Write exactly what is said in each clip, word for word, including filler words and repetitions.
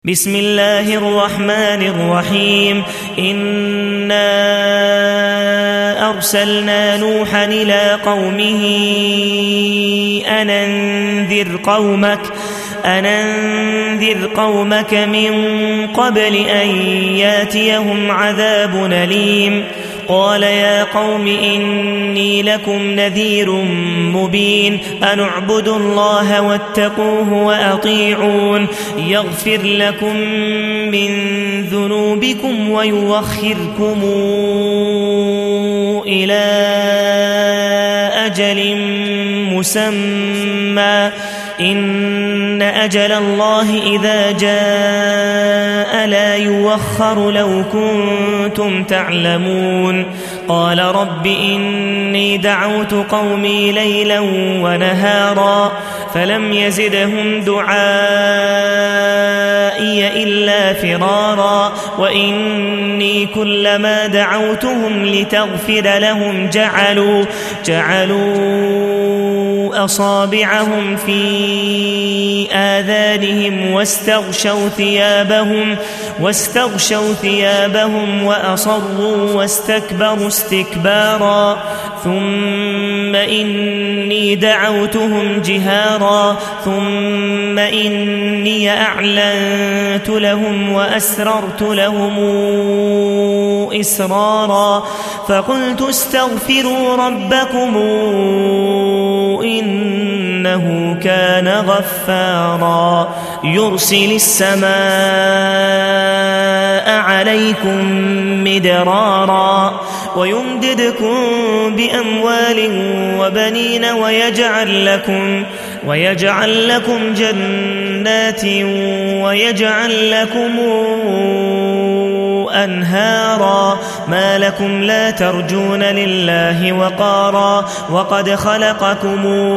بسم الله الرحمن الرحيم إنا أرسلنا نوحا إلى قومه أن أنذر قومك أن أنذر قومك من قبل أن ياتيهم عذاب أليم قال يا قوم إني لكم نذير مبين أن اعبدوا الله واتقوه وأطيعون يغفر لكم من ذنوبكم ويؤخركم إلى أجل مسمى إن أجل الله إذا جاء لا يوخر لو كنتم تعلمون قال رب إني دعوت قومي ليلا ونهارا فلم يزدهم دعائي إلا فرارا وإني كلما دعوتهم لتغفر لهم جعلوا جعلوا أصابعهم في آذانهم واستغشوا ثيابهم واستغشوا ثيابهم وأصروا واستكبروا استكبارا ثم إني دعوتهم جهارا ثم إني أعلنت لهم وأسررت لهم إسرارا فقلت استغفروا ربكم إنه كان غفارا يرسل السماء عليكم مدرارا ويمددكم بأموال وبنين ويجعل لكم ويجعل لكم جنات ويجعل لكم أنهارا ما لكم لا ترجون لله وقارا وقد خلقكم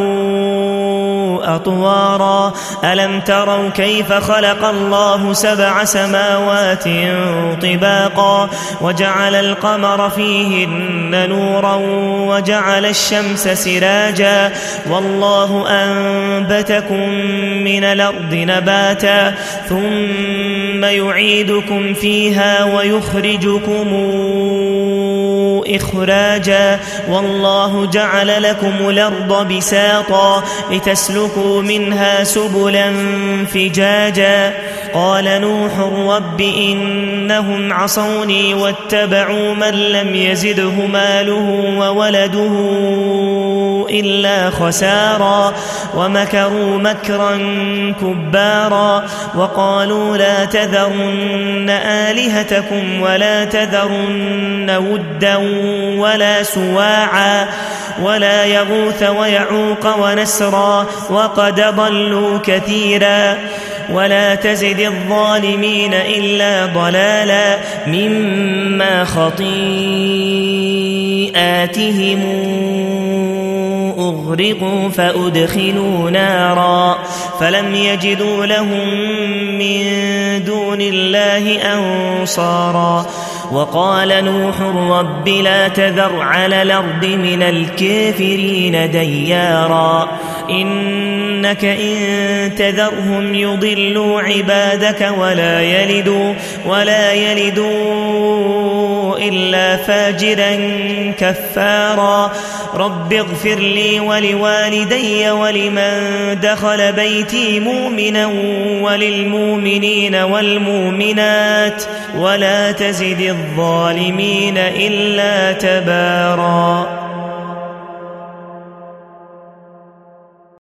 أطوارا ألم تروا كيف خلق الله سبع سماوات طباقا وجعل القمر فيهن نورا وجعل الشمس سراجا والله أنبتكم من الأرض نباتا ثم يعيدكم فيها ويخرجكم إخراجا والله جعل لكم الأرض بساطا لتسلكوا منها سبلا فجاجا قال نوح رب إنهم عصوني واتبعوا من لم يزده ماله وولده إلا خسارا ومكروا مكرا كبارا وقالوا لا تذرن آلهتكم ولا تذرن ودا ولا سواعا ولا يغوث ويعوق ونسرا وقد ضلوا كثيرا ولا تزد الظالمين إلا ضلالا مما خطيئاتهم أغرقوا فأدخلوا نارا فلم يجدوا لهم من دون الله أنصارا وقال نوح رب لا تذر على الأرض من الكافرين ديارا إنك إن تذرهم يضلوا عبادك ولا يلدوا ولا يلدوا إلا فاجرا كفارا رب اغفر لي ولوالدي ولمن دخل بيتي مؤمنا وللمؤمنين والمؤمنات ولا تزد الظالمين إلا تبارا